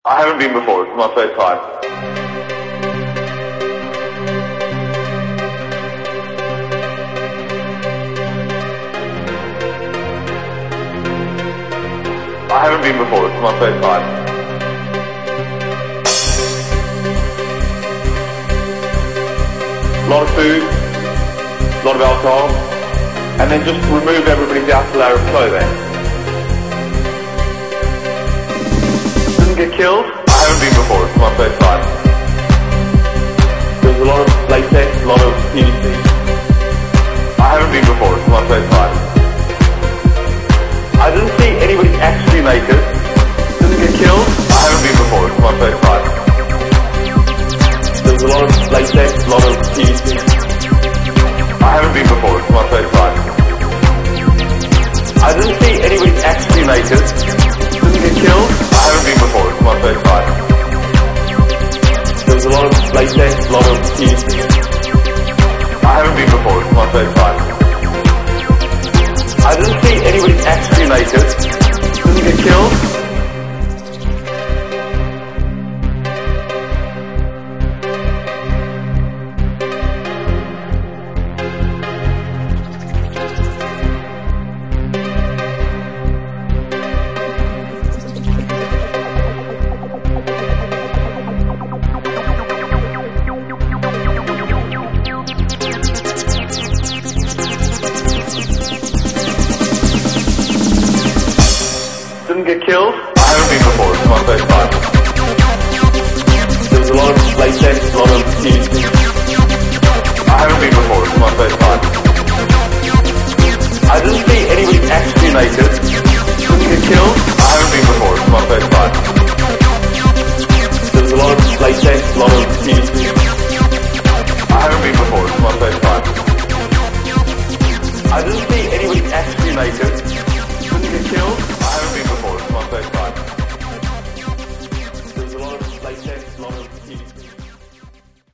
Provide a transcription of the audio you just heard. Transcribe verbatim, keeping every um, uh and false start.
I haven't been before, it's my first time. I haven't been before, it's my first time. A lot of food, a lot of alcohol, and then just remove everybody's outer layer of clothing. Didn't get killed? I haven't been before, it's my first time. There's a lot of latex, a lot of P V C. I haven't been before, it's my first time. I didn't see anybody actually naked. Didn't get killed? I haven't been before, it's my first time. There's a lot of latex, a lot of P V C. I haven't been before, it's my first time. I didn't see anybody actually naked. Didn't get killed? I haven't been before, it's my first time. There's a lot of latex, a lot of P V C. I haven't been before, it's my first time. I didn't see anybody actually naked. Didn't get killed? Didn't get killed? I haven't been before, it's my first time. There's a lot of latex, a lot of P V C. I haven't been before, it's my first time. I didn't see anybody actually naked. Didn't get killed? I haven't been before, it's my first time. There's a lot of latex, a lot of P V C.